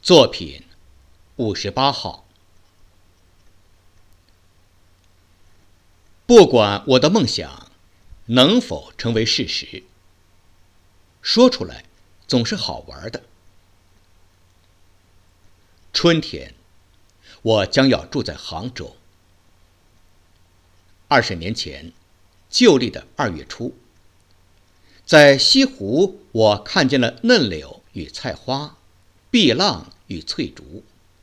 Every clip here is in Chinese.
作品58号。不管我的梦想能否成为事实，说出来总是好玩的。春天，我将要住在杭州。20年前，旧历的2月初，在西湖，我看见了嫩柳与菜花，碧浪与翠竹。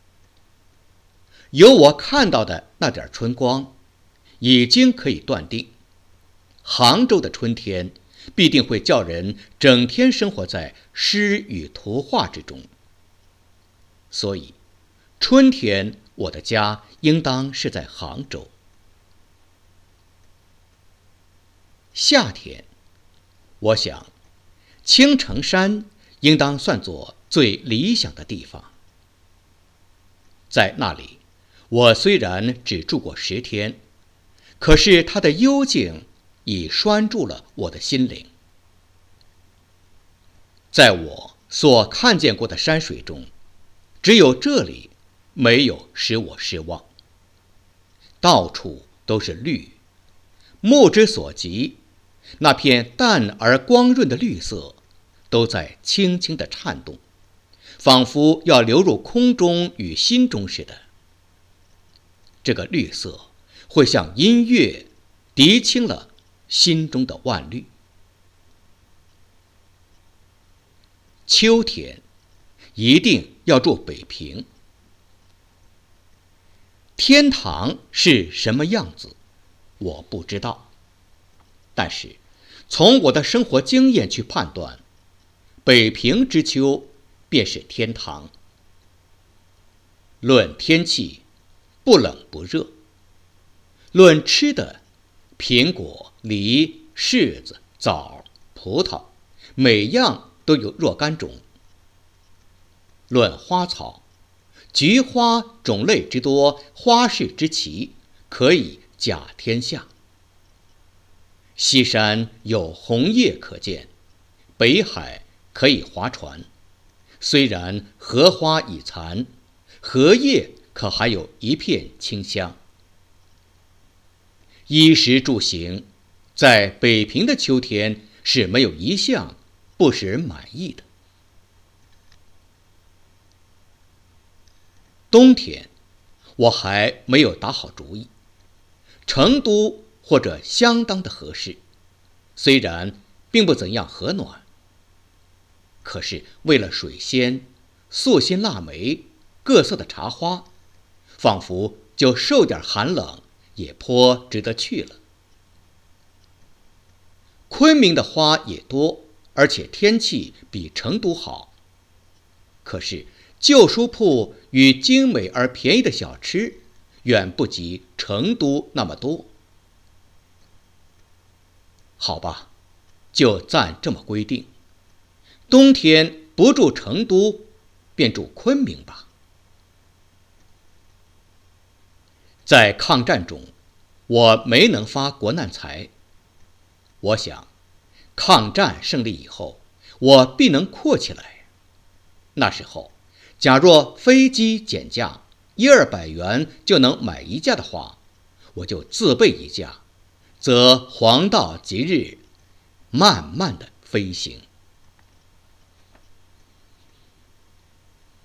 由我看到的那点春光，已经可以断定，杭州的春天必定会叫人整天生活在诗与图画之中。所以，春天我的家应当是在杭州。夏天，我想，青城山应当算作最理想的地方。在那里，我虽然只住过10天，可是它的幽静已拴住了我的心灵。在我所看见过的山水中，只有这里没有使我失望。到处都是绿，目之所及，那片淡而光润的绿色都在轻轻地颤动，仿佛要流入空中与心中似的。这个绿色会像音乐涤清了心中的万虑。秋天一定要住北平。天堂是什么样子，我不知道，但是从我的生活经验去判断，北平之秋便是天堂。论天气，不冷不热；论吃的，苹果、梨、柿子、枣、葡萄，每样都有若干种。论花草，菊花种类之多，花式之奇，可以甲天下。西山有红叶可见，北海可以划船，虽然荷花已残，荷叶可还有一片清香。衣食住行，在北平的秋天是没有一项不使人满意的。冬天，我还没有打好主意。成都或者相当的合适，虽然并不怎样和暖，可是为了水仙、素心腊梅、各色的茶花，仿佛就受点寒冷也颇值得去了。昆明的花也多，而且天气比成都好，可是旧书铺与精美而便宜的小吃远不及成都那么多。好吧，就暂这么规定，冬天不住成都，便住昆明吧。在抗战中，我没能发国难财。我想，抗战胜利以后，我必能阔起来。那时候，假若飞机减价100-200元就能买一架的话，我就自备一架，则黄道吉日，慢慢的飞行。